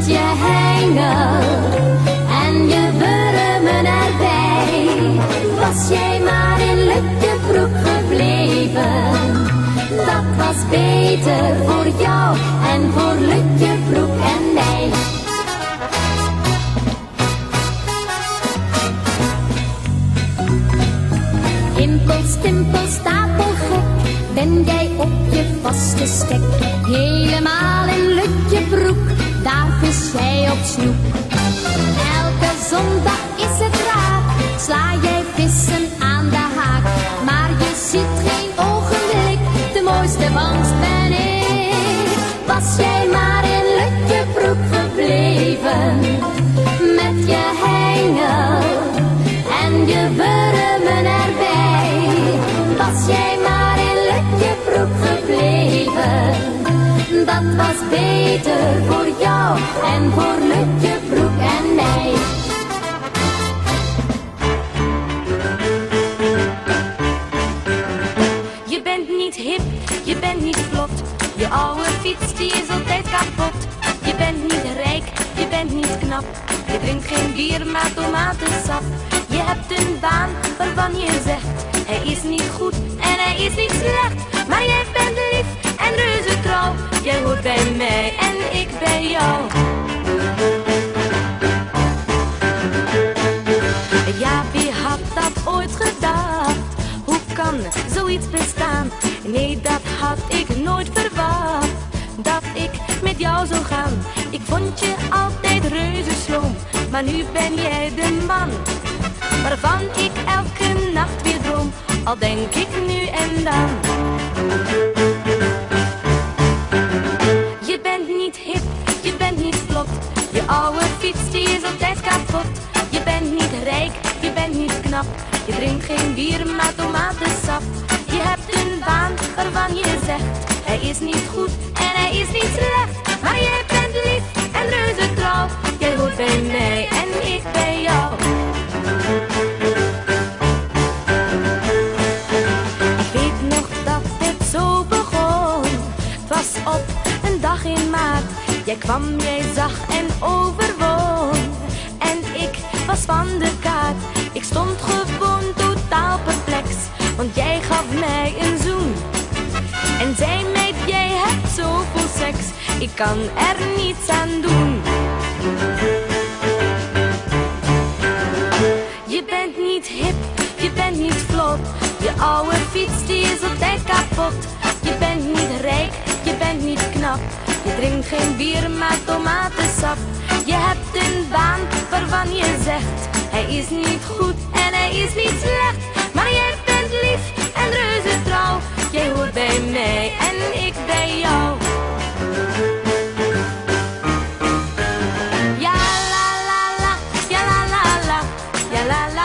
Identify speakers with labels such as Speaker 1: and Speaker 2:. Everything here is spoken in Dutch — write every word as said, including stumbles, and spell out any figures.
Speaker 1: met je hengel en je wurmen erbij. Was jij maar in Lutjebroek gebleven, dat was beter voor jou en voor Lutjebroek en mij. Rimpel, stimpel, stapelgek, ben jij op je vaste stek. Helemaal in Lutjebroek, daar vis jij op snoek. Elke zondag is het raak, sla jij vissen aan de haak. Maar je ziet geen ogenblik, de mooiste vangst ben ik. Was jij maar in Lutjebroek gebleven, met je hengel en je wurmen erbij. Was jij maar in Lutjebroek gebleven, dat was beter voor jou en voor Lutjebroek en mij.
Speaker 2: Je bent niet hip, je bent niet vlot, je oude fiets die is altijd kapot. Je bent niet rijk, je bent niet knap, je drinkt geen bier maar tomatensap. Je hebt een baan waarvan je zegt, hij is niet goed en hij is niet slecht. Maar jij bent lief en reuze trouw, jij hoort bij mij en ik bij jou. Ja, wie had dat ooit gedacht? Hoe kan zoiets bestaan? Nee, dat had ik nooit verwacht, dat ik met jou zou gaan. Ik vond je altijd reuze sloom, maar nu ben jij de man waarvan ik elke nacht weer droom, al denk ik nu en dan. Je bent niet hip, je bent niet vlot, je oude fiets die is altijd kapot. Je bent niet rijk, je bent niet knap, je drinkt geen bier maar tomatensap. Je hebt een baan waarvan je zegt, hij is niet goed en hij is niet slecht. Maar jij bent lief en reuze trouw, jij hoort bij mij en ik bij jou. Ik weet nog dat het zo begon, het was op een dag in maart. Jij kwam, jij zag en overwon, en ik was van de kaart. Ik stond gewoon totaal perplex, want jij gaf mij een zoen en zei meid, jij hebt zoveel seks, ik kan er niets aan doen. Je bent niet hip, je bent niet vlot, je oude fiets die is altijd kapot. Je bent niet rijk, je bent niet knap, je drinkt geen bier maar tomatensap. Je hebt een baan waarvan je zegt, hij is niet goed en hij is niet slecht. Maar jij bent lief en reuze trouw, jij hoort bij mij en ik bij jou. Ja la la la, ja la la la, ja la la.